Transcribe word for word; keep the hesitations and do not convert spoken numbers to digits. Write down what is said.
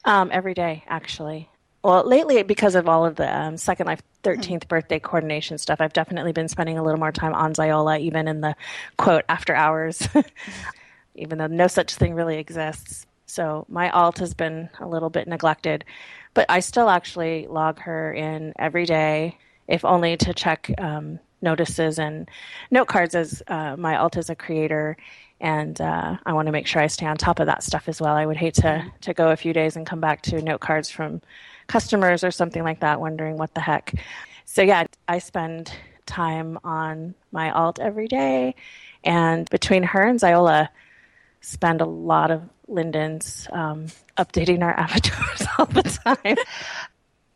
Um, every day, actually. Well, lately, because of all of the um, Second Life thirteenth birthday coordination stuff, I've definitely been spending a little more time on Xyolla, even in the quote after hours, even though no such thing really exists. So my alt has been a little bit neglected, but I still actually log her in every day, if only to check um, notices and note cards, as uh, my alt is a creator. And uh, I want to make sure I stay on top of that stuff as well. I would hate to, to go a few days and come back to note cards from customers or something like that, wondering what the heck. So yeah, I spend time on my alt every day. And between her and Xyolla, spend a lot of Linden's um, updating our avatars all the time.